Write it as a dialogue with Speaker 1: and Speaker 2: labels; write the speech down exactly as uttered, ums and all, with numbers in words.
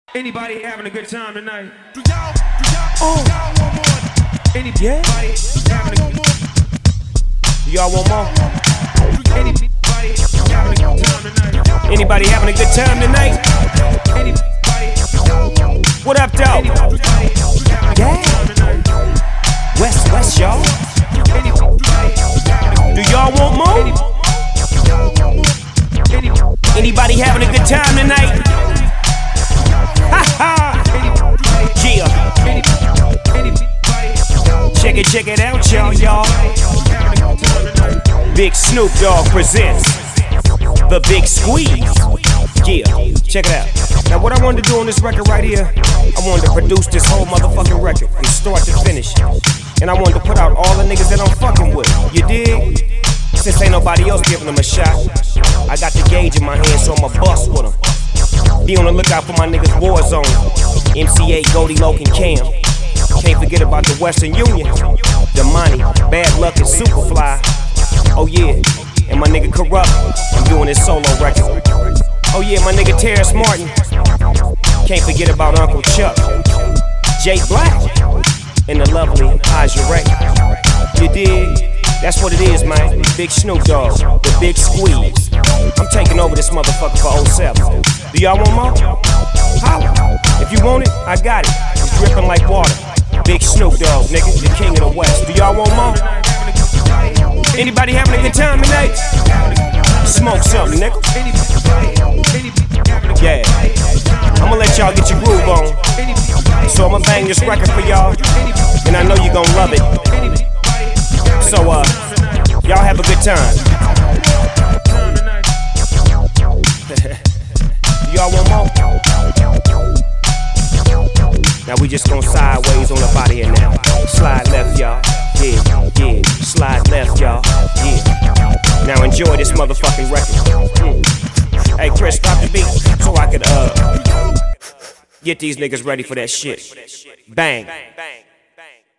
Speaker 1: Anybody having a good time tonight?
Speaker 2: Do y'all, do y'all,
Speaker 1: Oh.
Speaker 2: do y'all want more?
Speaker 1: Anybody
Speaker 3: Yeah.
Speaker 1: having a good
Speaker 3: Y'all want more?
Speaker 1: Anybody having a good time tonight?
Speaker 3: Anybody having a good time tonight?
Speaker 1: Anybody,
Speaker 3: What up, though?
Speaker 1: anybody having a good time tonight?
Speaker 3: West, West, y'all.
Speaker 1: Anybody having a
Speaker 3: Do y'all want more?
Speaker 1: Anybody,
Speaker 3: Anybody having a good time tonight? Ha ha! Yeah. Check it, check it out, y'all, y'all. Big Snoop Dogg presents The Big Squeeze. Yeah, check it out. Now what I wanted to do on this record right here, I wanted to produce this whole motherfucking record from start to finish. And I wanted to put out all the niggas that I'm fucking with. You dig? Since ain't nobody else giving them a shot, I got the gauge in my hand, so I'ma bust with them. Be on the lookout for my niggas Warzone, M C A, Goldie, Loke, and Cam. Can't forget about the Western Union, Damani, Bad Luck, and Superfly. Oh yeah, and my nigga Corrupt, I'm doing this solo record. Oh yeah, my nigga Terrence Martin. Can't forget about Uncle Chuck, Jay Black, and the lovely Aja Ray. You dig? That's what it is, man. Big Snoop Dogg, the Big Squeeze. I'm taking over this motherfucker for oh seven. Do y'all want more? Holla. If you want it, I got it. It's dripping like water. Big Snoop Dogg, nigga, the king of the West. Do y'all want more? Anybody having a good time tonight? Smoke something, nigga. Yeah. I'ma let y'all get your groove on. So I'ma bang this record for y'all, and I know you gon' love it. So, uh, y'all have a good time. Y'all want more? Now we just gon' sideways on up out of here now. Slide left, y'all. Yeah, yeah. Slide left, y'all. Yeah. Now enjoy this motherfucking record. Mm. Hey, Chris, stop the beat so I could, uh, get these niggas ready for that shit. Bang.